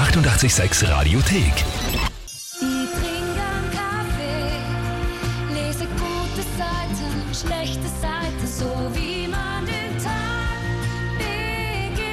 886 Radiothek. Ich trinke einen Kaffee, lese gute Seiten, schlechte Seiten, so wie man den Tag beginnt.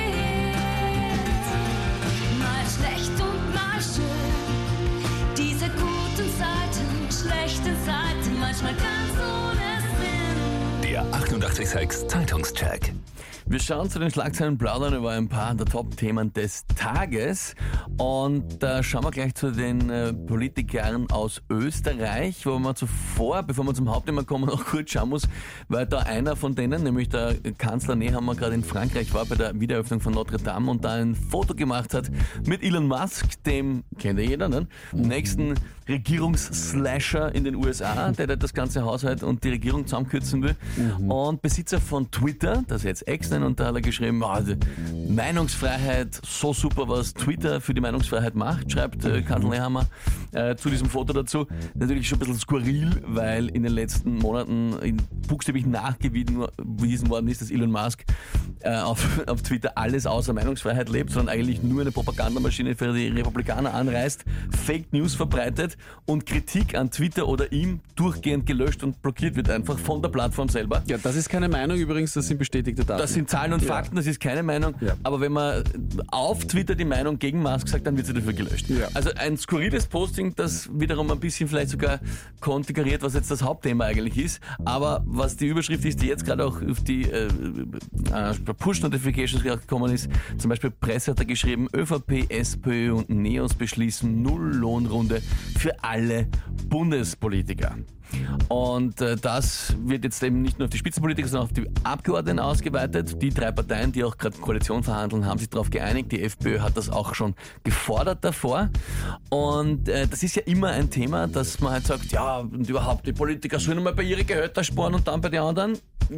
Mal schlecht und mal schön, diese guten Seiten, schlechten Seiten, manchmal ganz ohne Sinn. Der 886 Zeitungscheck. Wir schauen zu den Schlagzeilen, plaudern über ein paar der Top-Themen des Tages und da schauen wir gleich zu den Politikern aus Österreich, wo man zuvor, bevor wir zum Hauptthema kommen, noch kurz schauen muss, weil da einer von denen, nämlich der Kanzler Nehammer, gerade in Frankreich war bei der Wiedereröffnung von Notre Dame und da ein Foto gemacht hat mit Elon Musk, dem, kennt ja jeder, ne? Nächsten Regierungsslasher in den USA, der das ganze Haushalt und die Regierung zusammenkürzen will und Besitzer von Twitter, das jetzt X, und da hat er geschrieben, Meinungsfreiheit, so super, was Twitter für die Meinungsfreiheit macht, schreibt Kanzler Nehammer zu diesem Foto dazu. Natürlich schon ein bisschen skurril, weil in den letzten Monaten buchstäblich nachgewiesen worden ist, dass Elon Musk auf Twitter alles außer Meinungsfreiheit lebt, sondern eigentlich nur eine Propagandamaschine für die Republikaner anreißt, Fake News verbreitet und Kritik an Twitter oder ihm durchgehend gelöscht und blockiert wird einfach von der Plattform selber. Ja, das ist keine Meinung übrigens, das sind bestätigte Daten. Das sind Zahlen und Fakten, das ist keine Meinung. Ja. Aber wenn man auf Twitter die Meinung gegen Musk sagt, dann wird sie dafür gelöscht. Ja. Also ein skurriles Posting, das wiederum ein bisschen vielleicht sogar konfiguriert, was jetzt das Hauptthema eigentlich ist. Aber was die Überschrift ist, die jetzt gerade auch auf die Push-Notifications gekommen ist, zum Beispiel Presse hat da geschrieben, ÖVP, SPÖ und NEOS beschließen Null-Lohnrunde für alle Bundespolitiker. Und das wird jetzt eben nicht nur auf die Spitzenpolitiker, sondern auf die Abgeordneten ausgeweitet. Die drei Parteien, die auch gerade Koalition verhandeln, haben sich darauf geeinigt. Die FPÖ hat das auch schon gefordert davor. Und das ist ja immer ein Thema, dass man halt sagt, ja, und überhaupt, die Politiker sollen mal bei ihren Gehältern sparen und dann bei den anderen.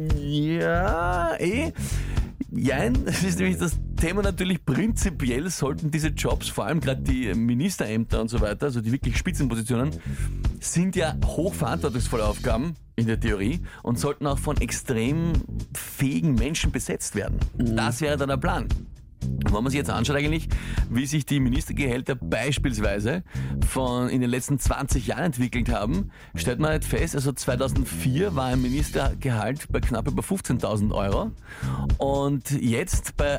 Ja, Jein, das ist nämlich das Thema natürlich, prinzipiell sollten diese Jobs, vor allem gerade die Ministerämter und so weiter, also die wirklich Spitzenpositionen, sind ja hochverantwortungsvolle Aufgaben in der Theorie und sollten auch von extrem fähigen Menschen besetzt werden. Das wäre dann der Plan. Und wenn man sich jetzt anschaut eigentlich, wie sich die Ministergehälter beispielsweise in den letzten 20 Jahren entwickelt haben, stellt man halt fest, also 2004 war ein Ministergehalt bei knapp über 15.000 Euro und jetzt bei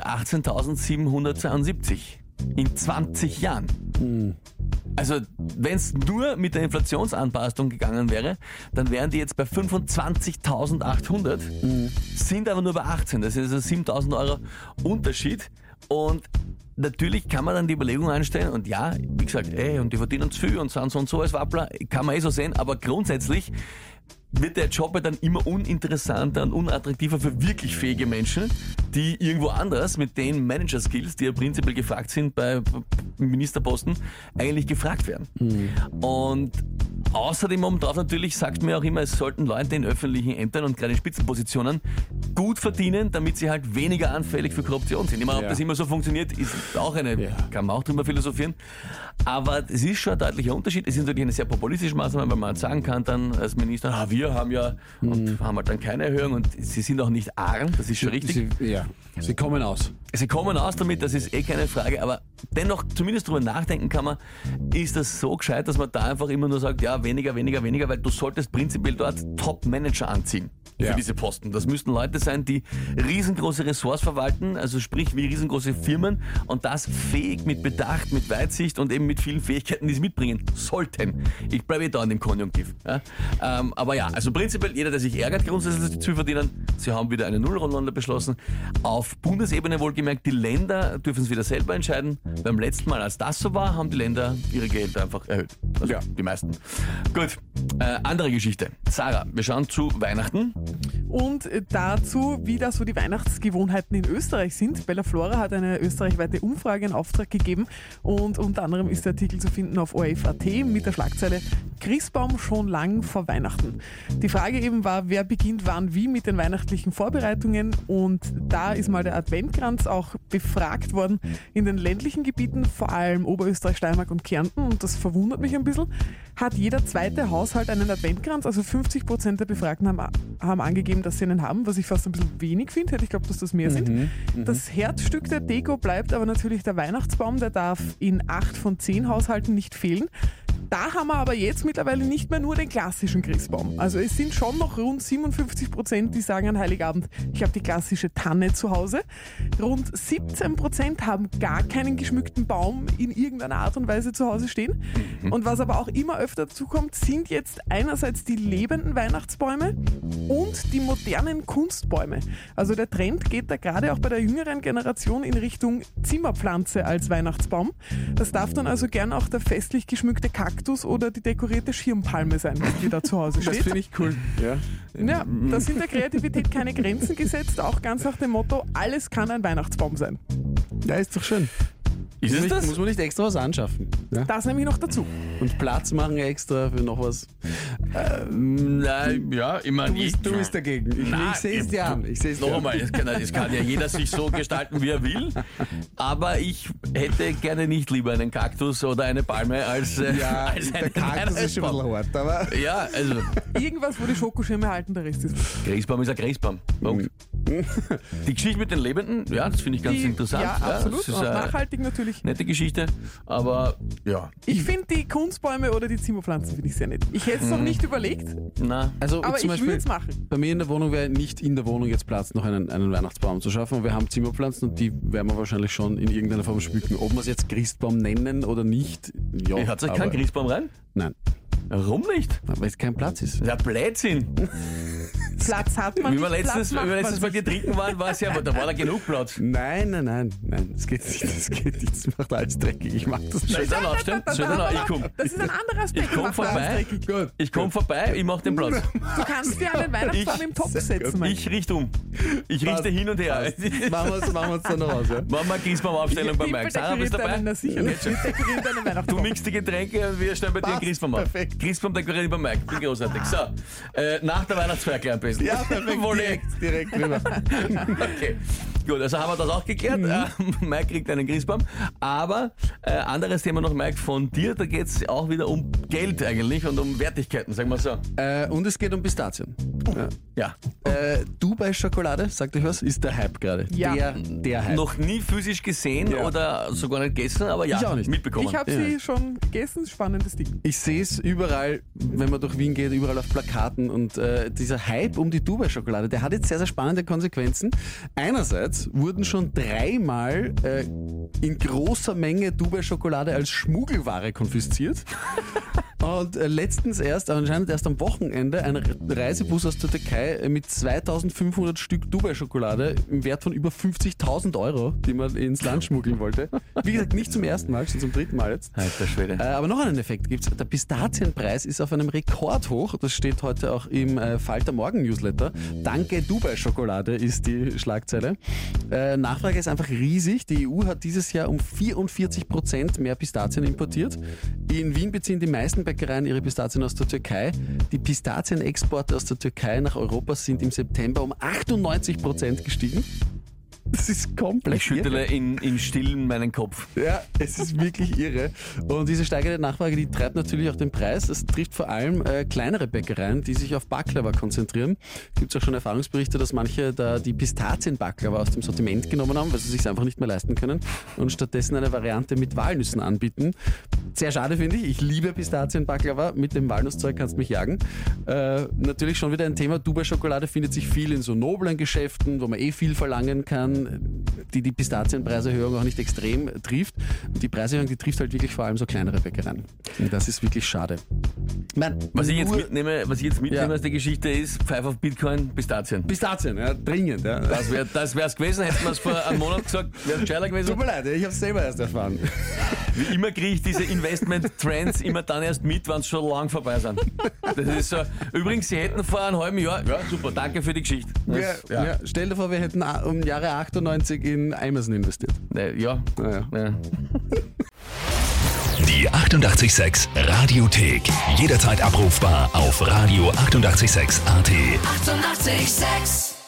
18.772 in 20 Jahren. Also wenn es nur mit der Inflationsanpassung gegangen wäre, dann wären die jetzt bei 25.800, sind aber nur bei 18. Das ist also 7.000 Euro Unterschied. Und natürlich kann man dann die Überlegung einstellen und ja, wie gesagt, und die verdienen zu viel und so und so als Wappler, kann man so sehen, aber grundsätzlich wird der Job ja dann immer uninteressanter und unattraktiver für wirklich fähige Menschen, die irgendwo anders mit den Manager-Skills, die ja prinzipiell gefragt sind bei Ministerposten, eigentlich gefragt werden. Und außerdem obendrauf natürlich sagt man ja auch immer, es sollten Leute in öffentlichen Ämtern und gerade in Spitzenpositionen gut verdienen, damit sie halt weniger anfällig für Korruption sind. Ich meine, ob das immer so funktioniert, ist auch kann man auch drüber philosophieren. Aber es ist schon ein deutlicher Unterschied. Es ist natürlich eine sehr populistische Maßnahme, weil man halt sagen kann dann als Minister, wir haben ja und haben halt dann keine Erhöhung und sie sind auch nicht arm, das ist schon richtig. Sie kommen aus. Sie kommen aus damit, das ist keine Frage, aber dennoch zumindest drüber nachdenken kann man, ist das so gescheit, dass man da einfach immer nur sagt, ja, weniger, weil du solltest prinzipiell dort Top-Manager anziehen für diese Posten. Das müssten Leute sein, die riesengroße Ressorts verwalten, also sprich wie riesengroße Firmen und das fähig, mit Bedacht, mit Weitsicht und eben mit vielen Fähigkeiten, die sie mitbringen sollten. Ich bleibe da an dem Konjunktiv. Ja? Aber ja, also prinzipiell jeder, der sich ärgert, grundsätzlich, dass die zu viel verdienen, sie haben wieder eine Nullrunde beschlossen. Auf Bundesebene wohlgemerkt, die Länder dürfen es wieder selber entscheiden. Beim letzten Mal, als das so war, haben die Länder ihre Gehälter einfach erhöht. Also die meisten. Gut, andere Geschichte. Sarah, wir schauen zu Weihnachten. Und dazu, wie da so die Weihnachtsgewohnheiten in Österreich sind. Bella Flora hat eine österreichweite Umfrage in Auftrag gegeben und unter anderem ist der Artikel zu finden auf ORF.at mit der Schlagzeile Christbaum schon lang vor Weihnachten. Die Frage eben war, wer beginnt wann wie mit den weihnachtlichen Vorbereitungen und da ist mal der Adventkranz auch befragt worden in den ländlichen Gebieten, vor allem Oberösterreich, Steiermark und Kärnten und das verwundert mich ein bisschen, hat jeder zweite Haushalt einen Adventkranz, also 50% der Befragten haben angegeben, das sie einen haben, was ich fast ein bisschen wenig finde. Hätte ich glaube, dass das mehr sind. Das Herzstück der Deko bleibt aber natürlich der Weihnachtsbaum. Der darf in 8 von 10 Haushalten nicht fehlen. Da haben wir aber jetzt mittlerweile nicht mehr nur den klassischen Christbaum. Also es sind schon noch rund 57%, die sagen an Heiligabend, ich habe die klassische Tanne zu Hause. Rund 17% haben gar keinen geschmückten Baum in irgendeiner Art und Weise zu Hause stehen. Und was aber auch immer öfter dazu kommt, sind jetzt einerseits die lebenden Weihnachtsbäume und die modernen Kunstbäume. Also der Trend geht da gerade auch bei der jüngeren Generation in Richtung Zimmerpflanze als Weihnachtsbaum. Das darf dann also gern auch der festlich geschmückte Kaktus oder die dekorierte Schirmpalme sein, die da zu Hause steht. Das finde ich cool. Ja. Ja, da sind der Kreativität keine Grenzen gesetzt, auch ganz nach dem Motto, alles kann ein Weihnachtsbaum sein. Ja, ist doch schön. Ist es das? Muss man nicht extra was anschaffen. Ja? Das nämlich noch dazu. Und Platz machen extra für noch was. Nein, ja, ich meine, Du bist dagegen. Ich sehe es dir an. Ich sehe es dir noch an. einmal, es kann ja jeder sich so gestalten, wie er will. Aber ich hätte gerne nicht lieber einen Kaktus oder eine Palme als, Ja, als der einen Kaktus ist schon ein bisschen hart, aber... Ja, also Irgendwas, wo die Schokoschirme halten, der Rest ist. Christbaum ist ein Christbaum. Punkt. Die Geschichte mit den Lebenden, ja, das finde ich ganz interessant. Ja, absolut. das ist Auch eine nachhaltig natürlich. nette Geschichte, aber ja, Ich finde die Kunstbäume oder die Zimmerpflanzen finde ich sehr nett. Ich hätte es noch nicht überlegt, na, Also aber zum ich Beispiel würde es machen. bei mir in der Wohnung wäre nicht in der Wohnung jetzt Platz, noch einen Weihnachtsbaum zu schaffen. Wir haben Zimmerpflanzen und die werden wir wahrscheinlich schon in irgendeiner Form schmücken. Ob wir es jetzt Christbaum nennen oder nicht, ja. hat euch aber- keinen Christbaum rein? Nein, Warum nicht? weil es kein Platz ist. Ja, Blödsinn. Platz hat man Wie wir nicht, letztens, Platz wie wir macht letztens man bei dir trinken waren, war es ja, aber da war da genug Platz. Nein, das geht nicht, das macht alles dreckig. Ich mag das Soll ich nicht. dann aufstehen? Soll ich dann auf? Ich komm. Das ist ein anderer Aspekt. Ich komm macht alles vorbei. dreckig. Gut. Ich komme vorbei, ich mach den Platz. Du kannst dir einen Weihnachtsbaum im Topf setzen. mein Ich richte um. Ich richte hin und her. Machen wir uns dann noch aus, ja? Machen wir eine Christbaumaufstellung bei Mike. Sarah, bist du dabei? Na sicher, wir dekorieren deinen Du Weihnachtsbaum. mixt die Getränke und wir stellen bei dir einen Passt, Christbaum auf. perfekt. Christbaum dekorieren bei Mike. Bin großartig. So, nach der Weihnachtsfeier gleich am besten. Ja, perfekt. Wolle. Direkt rüber. Okay, gut, also haben wir das auch geklärt. Mike kriegt einen Christbaum. Aber anderes Thema noch, Mike, von dir, da geht es auch wieder um Geld eigentlich und um Wertigkeiten, sagen wir so. Und es geht um Pistazien. Ja, Dubai-Schokolade, sagt euch was, ist der Hype gerade. Ja. Der Hype. noch nie physisch gesehen Ja. oder sogar nicht gegessen, aber ja, Ich auch nicht. mitbekommen. Ich habe sie schon gegessen, spannendes Ding. Ich sehe es überall, wenn man durch Wien geht, überall auf Plakaten und dieser Hype um die Dubai-Schokolade, der hat jetzt sehr, sehr spannende Konsequenzen. Einerseits wurden schon 3-mal in großer Menge Dubai-Schokolade als Schmuggelware konfisziert. Und letztens anscheinend erst am Wochenende, ein Reisebus aus der Türkei mit 2500 Stück Dubai-Schokolade im Wert von über 50.000 Euro, die man ins Land schmuggeln wollte. Wie gesagt, nicht zum ersten Mal, schon zum 3. Mal jetzt. Alter Schwede. Aber noch einen Effekt gibt's. Der Pistazienpreis ist auf einem Rekordhoch. Das steht heute auch im Falter Morgen Newsletter. Danke Dubai-Schokolade ist die Schlagzeile. Nachfrage ist einfach riesig. Die EU hat dieses Jahr um 44% mehr Pistazien importiert. In Wien beziehen die meisten Bäckereien ihre Pistazien aus der Türkei. Die Pistazienexporte aus der Türkei nach Europa sind im September um 98% gestiegen. Das ist komplett Ich schüttele in Stillen meinen Kopf. ja, es ist wirklich irre. Und diese steigende Nachfrage, die treibt natürlich auch den Preis. Das trifft vor allem kleinere Bäckereien, die sich auf Baklava konzentrieren. Es gibt auch schon Erfahrungsberichte, dass manche da die Pistazienbaklava aus dem Sortiment genommen haben, weil sie sich einfach nicht mehr leisten können und stattdessen eine Variante mit Walnüssen anbieten. Sehr schade finde ich. Ich liebe Pistazienbaklava. Mit dem Walnusszeug kannst du mich jagen. Natürlich schon wieder ein Thema. Dubai-Schokolade findet sich viel in so noblen Geschäften, wo man viel verlangen kann, die Pistazienpreiserhöhung auch nicht extrem trifft. Und die Preiserhöhung, die trifft halt wirklich vor allem so kleinere Bäckereien. Und das ist wirklich schade. Was ich jetzt mitnehme Ja. aus der Geschichte ist, Pfeif auf Bitcoin, Pistazien. Pistazien, ja, dringend. Ja. Das wär's gewesen, hätten wir es vor einem Monat gesagt, wäre es gescheiter gewesen. Tut mir leid, ich habe es selber erst erfahren. Wie immer kriege ich diese Investment-Trends immer dann erst mit, wenn sie schon lang vorbei sind. Das ist so. Übrigens, sie hätten vor einem halben Jahr, ja super, danke für die Geschichte. Das, Ja, stell dir vor, wir hätten um Jahre 98 in Amazon investiert. Ja. Naja. Ja. Die 88,6 Radiothek. Jederzeit abrufbar auf radio886.at. 88,6. Eighty-eight, sex.